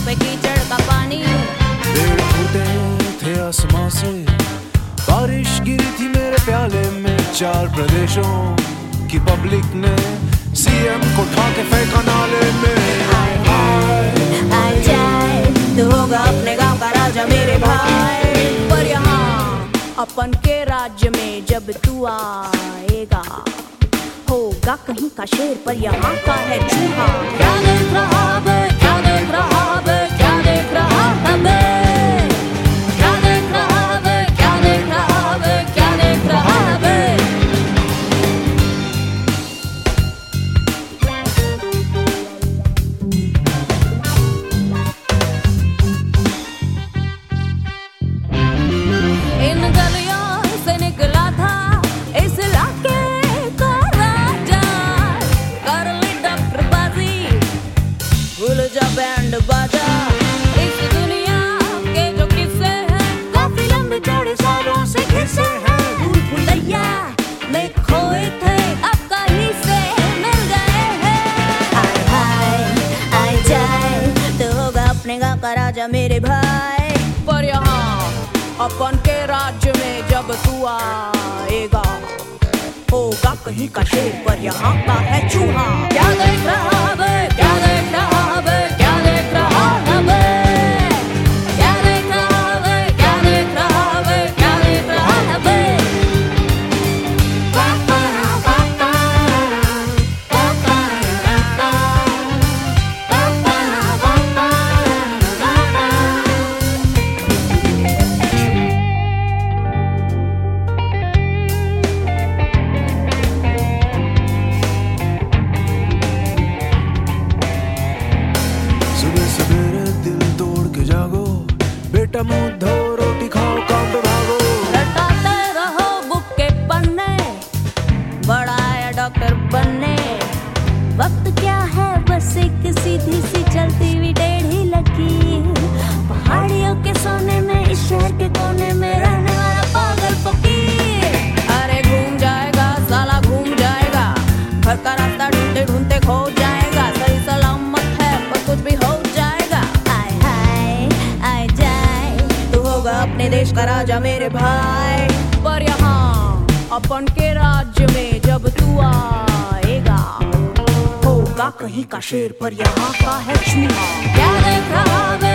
पे कीचड़ का पानी। पेड़ फूटे थे आसमां से, बारिश गिरी थी मेरे प्याले में। 4 प्रदेशों की पब्लिक ने सीएम को उठा के फेंका नाले में। आए जाए तो होगा अपने गांव का राजा मेरे भाई, पर यहाँ अपन के राज्य में जब तू आएगा होगा कहीं का शेर पर यहाँ का है चूहा। क्या देख रहा बे, क्या देख रहा बे, क्या देख रहा है बे, क्या देख रहा बे, क्या देख रहा बे, क्या देख रहा है बे। इन गलियों से निकला था इस इलाके का राजा, कर ली डॉक्टरबाजी, भूल जा बैंड बाजा। इस दुनिया के जो किस्से हैं काफी लंबे चौड़े सालों से घिसे हैं। भूल भुलैया में खोए थे अब कहीं से मिल गए हैं। हाय हाय आए जाए तो होगा अपने गाँव का राजा मेरे भाई, पर यहाँ अपन के राज्य में जब तू आएगा होगा कहीं का शेर पर यहाँ का है चूहा। क्या देख रहा बे, क्या देख रहा बे, क्या देख रहा है बे, क्या देख रहा बे, क्या देख रहा बे, क्या देख रहा है बे। सुबह सवेरे दिल तोड़ के जागो, बेटा मुंह धो रोटी खाओ काम पे भागो। लटाते रहो बुक के पन्ने, बड़ा है डॉक्टर बनने। वक्त क्या है बस एक सीधी सी चलती हुई टेढ़ी लकीर, पहाड़ियों के सोने में इस शहर के कोने में रहने वाला पागल फकीर। अरे घूम जाएगा साला घूम जाएगा, घर का रास्ता ढूंढते ढूंढते खो जाएगा। सही सलामत है पर कुछ भी हो जाएगा। आए हाय आए जाए तू होगा अपने देश का राजा मेरे भाई, पर यहाँ अपन के राज्य में जब तू आएगा होगा कहीं का शेर पर यहाँ का है चूहा। क्या देख रहा